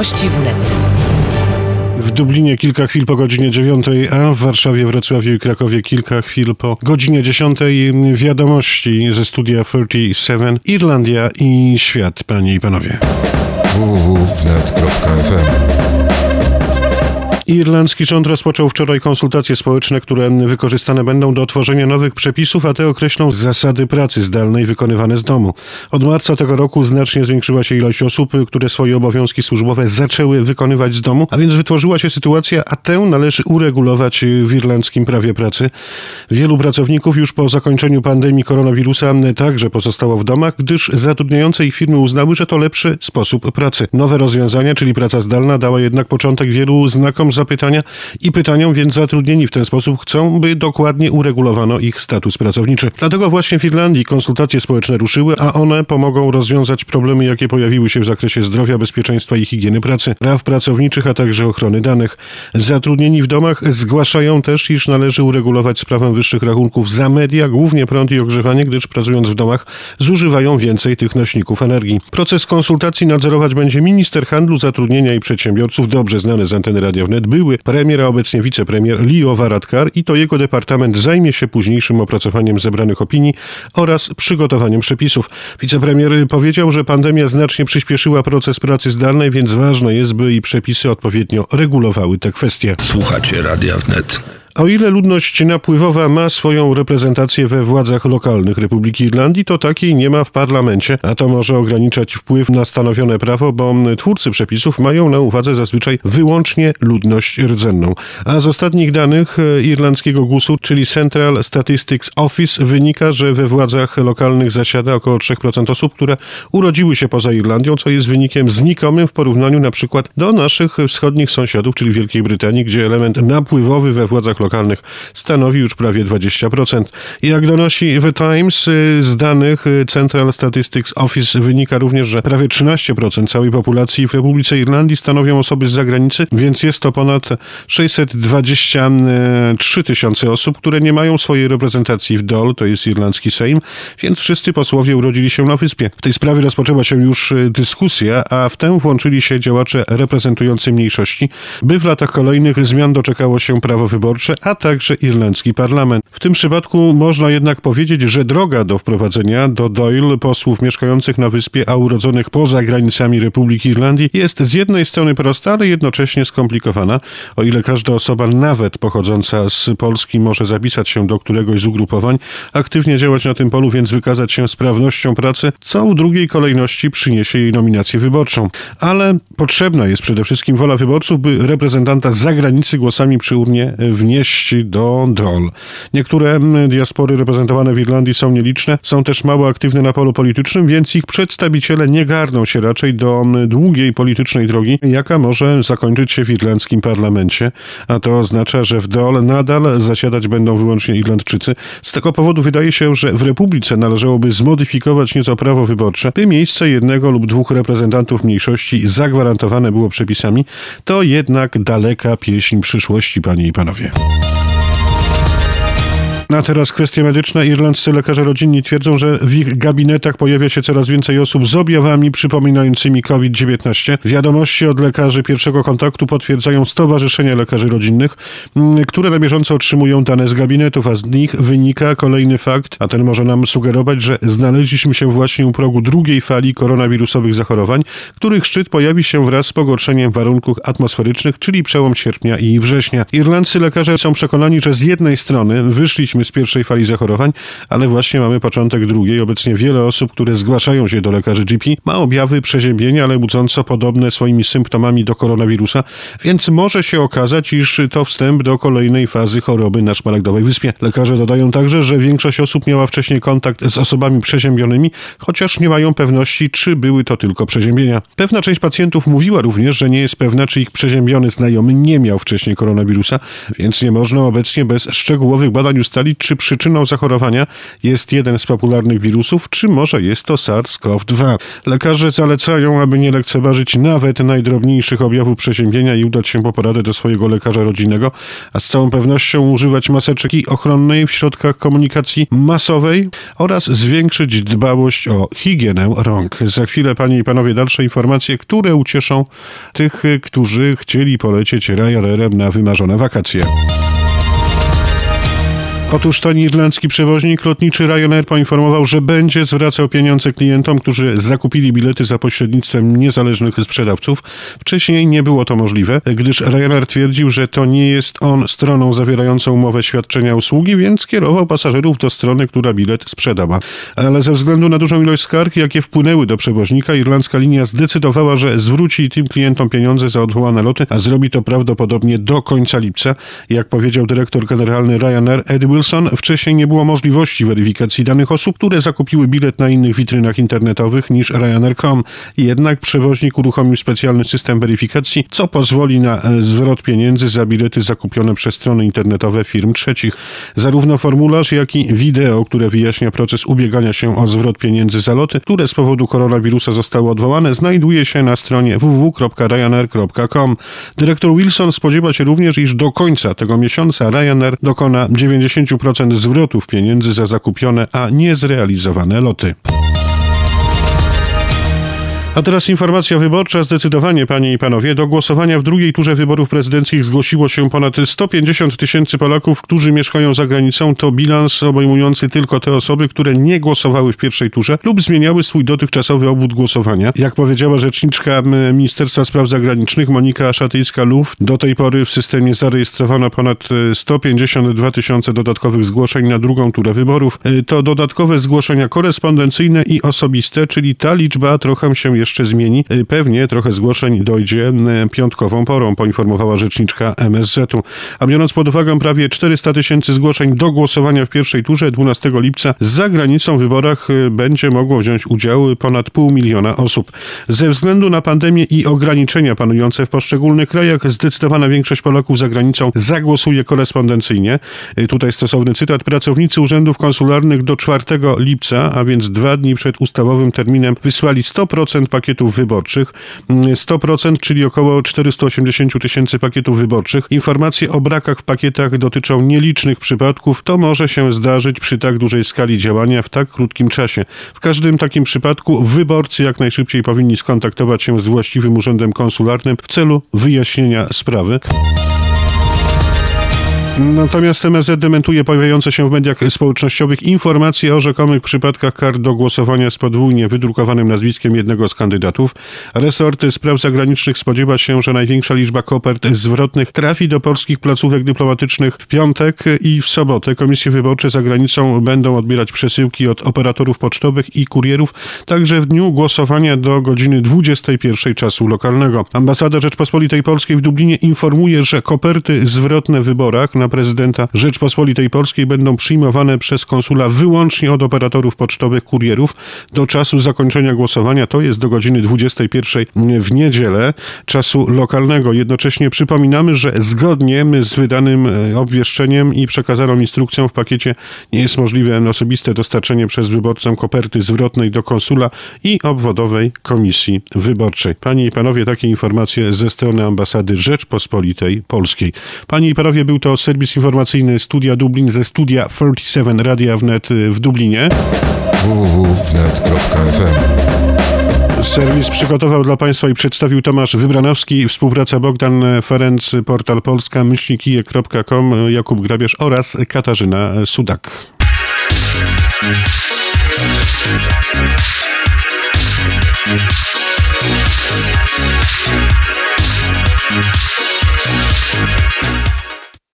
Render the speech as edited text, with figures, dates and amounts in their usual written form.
Wiadomości wnet. W Dublinie kilka chwil po godzinie 9, a w Warszawie, Wrocławiu i Krakowie kilka chwil po godzinie 10. Wiadomości ze studia 37, Irlandia i świat, panie i panowie. www.wnet.fm. Irlandzki rząd rozpoczął wczoraj konsultacje społeczne, które wykorzystane będą do tworzenia nowych przepisów, a te określą zasady pracy zdalnej wykonywane z domu. Od marca tego roku znacznie zwiększyła się ilość osób, które swoje obowiązki służbowe zaczęły wykonywać z domu, a więc wytworzyła się sytuacja, a tę należy uregulować w irlandzkim prawie pracy. Wielu pracowników już po zakończeniu pandemii koronawirusa także pozostało w domach, gdyż zatrudniające ich firmy uznały, że to lepszy sposób pracy. Nowe rozwiązania, czyli praca zdalna, dała jednak początek wielu znakom zapytania i pytaniom, więc zatrudnieni w ten sposób chcą, by dokładnie uregulowano ich status pracowniczy. Dlatego właśnie w Irlandii konsultacje społeczne ruszyły, a one pomogą rozwiązać problemy, jakie pojawiły się w zakresie zdrowia, bezpieczeństwa i higieny pracy, praw pracowniczych, a także ochrony danych. Zatrudnieni w domach zgłaszają też, iż należy uregulować sprawę wyższych rachunków za media, głównie prąd i ogrzewanie, gdyż pracując w domach zużywają więcej tych nośników energii. Proces konsultacji nadzorować będzie minister handlu, zatrudnienia i przedsiębiorców, dobrze znany z anteny Radia Wnet, były premier, a obecnie wicepremier Leo Varadkar, i to jego departament zajmie się późniejszym opracowaniem zebranych opinii oraz przygotowaniem przepisów. Wicepremier powiedział, że pandemia znacznie przyspieszyła proces pracy zdalnej, więc ważne jest, by i przepisy odpowiednio regulowały te kwestie. Słuchacie Radia Wnet. O ile ludność napływowa ma swoją reprezentację we władzach lokalnych Republiki Irlandii, to takiej nie ma w parlamencie, a to może ograniczać wpływ na stanowione prawo, bo twórcy przepisów mają na uwadze zazwyczaj wyłącznie ludność rdzenną. A z ostatnich danych irlandzkiego GUS-u, czyli Central Statistics Office, wynika, że we władzach lokalnych zasiada około 3% osób, które urodziły się poza Irlandią, co jest wynikiem znikomym w porównaniu na przykład do naszych wschodnich sąsiadów, czyli Wielkiej Brytanii, gdzie element napływowy we władzach lokalnych stanowi już prawie 20%. Jak donosi The Times, z danych Central Statistics Office wynika również, że prawie 13% całej populacji w Republice Irlandii stanowią osoby z zagranicy, więc jest to ponad 623 tysiące osób, które nie mają swojej reprezentacji w Dáil, to jest irlandzki Sejm, więc wszyscy posłowie urodzili się na wyspie. W tej sprawie rozpoczęła się już dyskusja, a w tę włączyli się działacze reprezentujący mniejszości, by w latach kolejnych zmian doczekało się prawo wyborcze, a także irlandzki parlament. W tym przypadku można jednak powiedzieć, że droga do wprowadzenia do Dáil posłów mieszkających na wyspie, a urodzonych poza granicami Republiki Irlandii jest z jednej strony prosta, ale jednocześnie skomplikowana. O ile każda osoba, nawet pochodząca z Polski, może zapisać się do któregoś z ugrupowań, aktywnie działać na tym polu, więc wykazać się sprawnością pracy, co w drugiej kolejności przyniesie jej nominację wyborczą. Ale potrzebna jest przede wszystkim wola wyborców, by reprezentanta z zagranicy głosami przy urnie wnieść do Dáil. Niektóre diaspory reprezentowane w Irlandii są nieliczne, są też mało aktywne na polu politycznym, więc ich przedstawiciele nie garną się raczej do długiej politycznej drogi, jaka może zakończyć się w irlandzkim parlamencie, a to oznacza, że w Dáil nadal zasiadać będą wyłącznie Irlandczycy. Z tego powodu wydaje się, że w Republice należałoby zmodyfikować nieco prawo wyborcze, by miejsce jednego lub dwóch reprezentantów mniejszości zagwarantowane było przepisami. To jednak daleka pieśń przyszłości, panie i panowie. A teraz kwestia medyczna. Irlandzcy lekarze rodzinni twierdzą, że w ich gabinetach pojawia się coraz więcej osób z objawami przypominającymi COVID-19. Wiadomości od lekarzy pierwszego kontaktu potwierdzają stowarzyszenia lekarzy rodzinnych, które na bieżąco otrzymują dane z gabinetów, a z nich wynika kolejny fakt, a ten może nam sugerować, że znaleźliśmy się właśnie u progu drugiej fali koronawirusowych zachorowań, których szczyt pojawi się wraz z pogorszeniem warunków atmosferycznych, czyli przełom sierpnia i września. Irlandzcy lekarze są przekonani, że z jednej strony wyszliśmy z pierwszej fali zachorowań, ale właśnie mamy początek drugiej. Obecnie wiele osób, które zgłaszają się do lekarzy GP, ma objawy przeziębienia, ale budząco podobne swoimi symptomami do koronawirusa, więc może się okazać, iż to wstęp do kolejnej fazy choroby na Szmaragdowej Wyspie. Lekarze dodają także, że większość osób miała wcześniej kontakt z osobami przeziębionymi, chociaż nie mają pewności, czy były to tylko przeziębienia. Pewna część pacjentów mówiła również, że nie jest pewna, czy ich przeziębiony znajomy nie miał wcześniej koronawirusa, więc nie można obecnie bez szczegółowych badań ustalić, ustalić, czy przyczyną zachorowania jest jeden z popularnych wirusów, czy może jest to SARS-CoV-2. Lekarze zalecają, aby nie lekceważyć nawet najdrobniejszych objawów przeziębienia i udać się po poradę do swojego lekarza rodzinnego, a z całą pewnością używać maseczki ochronnej w środkach komunikacji masowej oraz zwiększyć dbałość o higienę rąk. Za chwilę, panie i panowie, dalsze informacje, które ucieszą tych, którzy chcieli polecieć Ryanairem na wymarzone wakacje. Otóż ten irlandzki przewoźnik lotniczy Ryanair poinformował, że będzie zwracał pieniądze klientom, którzy zakupili bilety za pośrednictwem niezależnych sprzedawców. Wcześniej nie było to możliwe, gdyż Ryanair twierdził, że to nie jest on stroną zawierającą umowę świadczenia usługi, więc kierował pasażerów do strony, która bilet sprzedała. Ale ze względu na dużą ilość skarg, jakie wpłynęły do przewoźnika, irlandzka linia zdecydowała, że zwróci tym klientom pieniądze za odwołane loty, a zrobi to prawdopodobnie do końca lipca. Jak powiedział dyrektor generalny Ryanair Eddie Wilson, wcześniej nie było możliwości weryfikacji danych osób, które zakupiły bilet na innych witrynach internetowych niż Ryanair.com. Jednak przewoźnik uruchomił specjalny system weryfikacji, co pozwoli na zwrot pieniędzy za bilety zakupione przez strony internetowe firm trzecich. Zarówno formularz, jak i wideo, które wyjaśnia proces ubiegania się o zwrot pieniędzy za loty, które z powodu koronawirusa zostały odwołane, znajduje się na stronie www.ryanair.com. Dyrektor Wilson spodziewa się również, iż do końca tego miesiąca Ryanair dokona 90% zwrotów pieniędzy za zakupione, a niezrealizowane loty. A teraz informacja wyborcza. Zdecydowanie, panie i panowie, do głosowania w drugiej turze wyborów prezydenckich zgłosiło się ponad 150 tysięcy Polaków, którzy mieszkają za granicą. To bilans obejmujący tylko te osoby, które nie głosowały w pierwszej turze lub zmieniały swój dotychczasowy obwód głosowania. Jak powiedziała rzeczniczka Ministerstwa Spraw Zagranicznych Monika Szatyjska-Luf, do tej pory w systemie zarejestrowano ponad 152 tysiące dodatkowych zgłoszeń na drugą turę wyborów. To dodatkowe zgłoszenia korespondencyjne i osobiste, czyli ta liczba trochę się jeszcze zmieni. Pewnie trochę zgłoszeń dojdzie piątkową porą, poinformowała rzeczniczka MSZ-u. A biorąc pod uwagę prawie 400 tysięcy zgłoszeń do głosowania w pierwszej turze, 12 lipca za granicą w wyborach będzie mogło wziąć udział ponad 500 000 osób. Ze względu na pandemię i ograniczenia panujące w poszczególnych krajach, zdecydowana większość Polaków za granicą zagłosuje korespondencyjnie. Tutaj stosowny cytat. Pracownicy urzędów konsularnych do 4 lipca, a więc 2 dni przed ustawowym terminem, wysłali 100% pakietów wyborczych. 100%, czyli około 480 tysięcy pakietów wyborczych. Informacje o brakach w pakietach dotyczą nielicznych przypadków. To może się zdarzyć przy tak dużej skali działania w tak krótkim czasie. W każdym takim przypadku wyborcy jak najszybciej powinni skontaktować się z właściwym urzędem konsularnym w celu wyjaśnienia sprawy. Natomiast MSZ dementuje pojawiające się w mediach społecznościowych informacje o rzekomych przypadkach kar do głosowania z podwójnie wydrukowanym nazwiskiem jednego z kandydatów. Resort Spraw Zagranicznych spodziewa się, że największa liczba kopert zwrotnych trafi do polskich placówek dyplomatycznych w piątek i w sobotę. Komisje wyborcze za granicą będą odbierać przesyłki od operatorów pocztowych i kurierów, także w dniu głosowania do godziny 21 czasu lokalnego. Ambasada Rzeczpospolitej Polskiej w Dublinie informuje, że koperty zwrotne w wyborach na prezydenta Rzeczpospolitej Polskiej będą przyjmowane przez konsula wyłącznie od operatorów pocztowych, kurierów do czasu zakończenia głosowania, to jest do godziny 21 w niedzielę czasu lokalnego. Jednocześnie przypominamy, że zgodnie z wydanym obwieszczeniem i przekazaną instrukcją w pakiecie nie jest możliwe osobiste dostarczenie przez wyborcę koperty zwrotnej do konsula i obwodowej komisji wyborczej. Panie i panowie, takie informacje ze strony ambasady Rzeczpospolitej Polskiej. Panie i panowie, był to serwis informacyjny Studia Dublin ze studia 47 Radia Wnet w Dublinie. www.wnet.fm. Serwis przygotował dla Państwa i przedstawił Tomasz Wybranowski, współpraca Bogdan Ferenc, portal polska-kijek.com, Jakub Grabierz oraz Katarzyna Sudak.